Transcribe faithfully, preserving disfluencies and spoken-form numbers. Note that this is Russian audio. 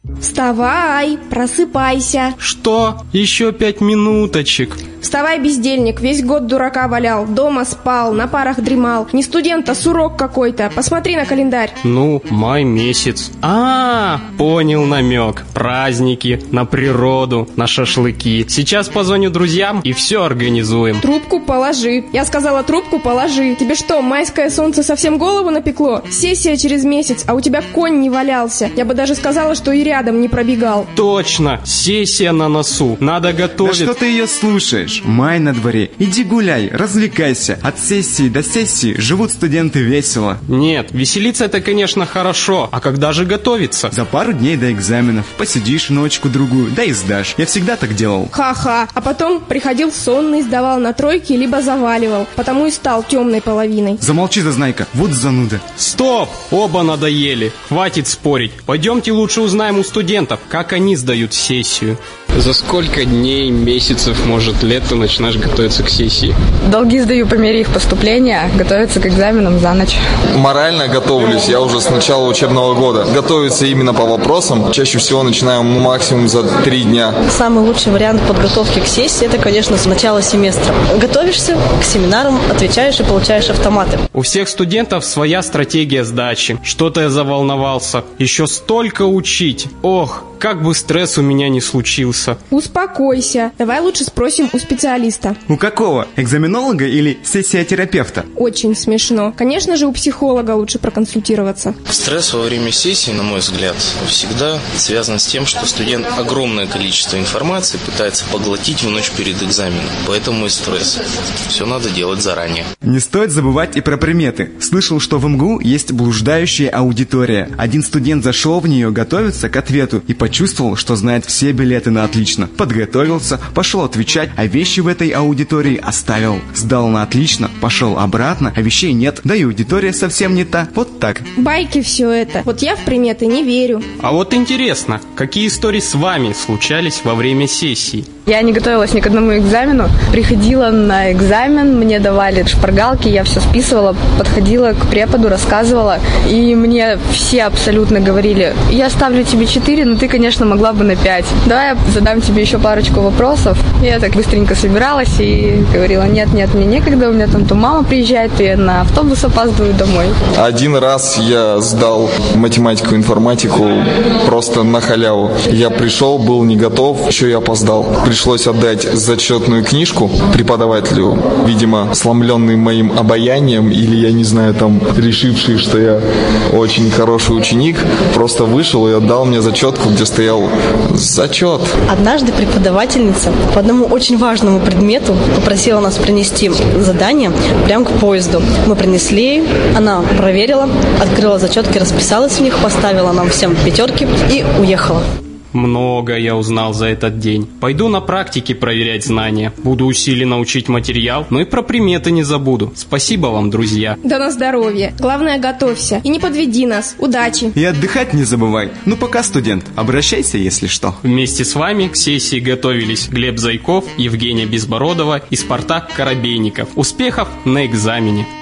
Вставай, просыпайся. Что? Еще пять минуточек. Вставай, бездельник, весь год дурака валял, дома спал, на парах дремал. Не студент, а сурок какой-то. Посмотри на календарь. Ну, май месяц. А, понял намек. Праздники, на природу, на шашлыки. Сейчас позвоню друзьям и все организуем. Трубку положи. Я сказала, трубку положи. Тебе что, майское солнце совсем голову напекло? Сессия через месяц, а у тебя конь не валялся. Я бы даже сказала, что и рядом не пробегал. Точно, сессия на носу. Надо готовить. Да что ты ее слушаешь? Май на дворе. Иди гуляй, развлекайся. От сессии до сессии живут студенты весело. Нет, веселиться это, конечно, хорошо. А когда же готовиться? За пару дней до экзаменов. Посидишь ночку-другую, да и сдашь. Я всегда так делал. Ха-ха. А потом приходил сонный, сдавал на тройки, либо заваливал. Потому и стал темной половиной. Замолчи, зазнайка. Вот зануда. Стоп! Оба надоели. Хватит спорить. Пойдемте лучше узнаем у студентов, как они сдают сессию. За сколько дней, месяцев, может, лет ты начинаешь готовиться к сессии? Долги сдаю по мере их поступления, готовиться к экзаменам за ночь. Морально готовлюсь я уже с начала учебного года. Готовиться именно по вопросам чаще всего начинаем максимум за три дня. Самый лучший вариант подготовки к сессии – это, конечно, с начала семестра. Готовишься к семинарам, отвечаешь и получаешь автоматы. У всех студентов своя стратегия сдачи. Что-то я заволновался. Еще столько учить. Ох, как бы стресс у меня не случился. Успокойся. Давай лучше спросим у специалиста. У какого? Экзаменолога или сессия-терапевта? Очень смешно. Конечно же, у психолога лучше проконсультироваться. Стресс во время сессии, на мой взгляд, всегда связан с тем, что студент огромное количество информации пытается поглотить в ночь перед экзаменом. Поэтому и стресс. Все надо делать заранее. Не стоит забывать и про приметы. Слышал, что в эм гэ у есть блуждающая аудитория. Один студент зашел в нее готовиться к ответу и почувствовал, что знает все билеты на отлично. Подготовился, пошел отвечать, а вещи в этой аудитории оставил. Сдал на отлично, пошел обратно, а вещей нет. Да и аудитория совсем не та. Вот так. Байки все это. Вот я в приметы не верю. А вот интересно, какие истории с вами случались во время сессии? Я не готовилась ни к одному экзамену. Приходила на экзамен, мне давали шпаргалки, я все списывала, подходила к преподу, рассказывала. И мне все абсолютно говорили: я ставлю тебе четыре, но ты, конечно, могла бы на пять. Давай я задам тебе еще парочку вопросов. Я так быстренько собиралась и говорила: нет, нет, мне некогда, у меня там то мама приезжает, то я на автобус опаздываю домой. Один раз я сдал математику, информатику просто на халяву. Я пришел, был не готов, еще и опоздал. Пришлось отдать зачетную книжку преподавателю, видимо, сломленный моим обаянием, или, я не знаю, там, решивший, что я очень хороший ученик, просто вышел и отдал мне зачетку, где стоял зачет. Однажды преподавательница по одному очень важному предмету попросила нас принести задание прямо к поезду. Мы принесли, она проверила, открыла зачетки, расписалась в них, поставила нам всем пятерки и уехала. Много я узнал за этот день. Пойду на практике проверять знания. Буду усиленно учить материал, но и про приметы не забуду. Спасибо вам, друзья. Да на здоровье. Главное, готовься. И не подведи нас. Удачи. И отдыхать не забывай. Ну пока, студент, обращайся, если что. Вместе с вами к сессии готовились Глеб Зайков, Евгения Безбородова и Спартак Коробейников. Успехов на экзамене!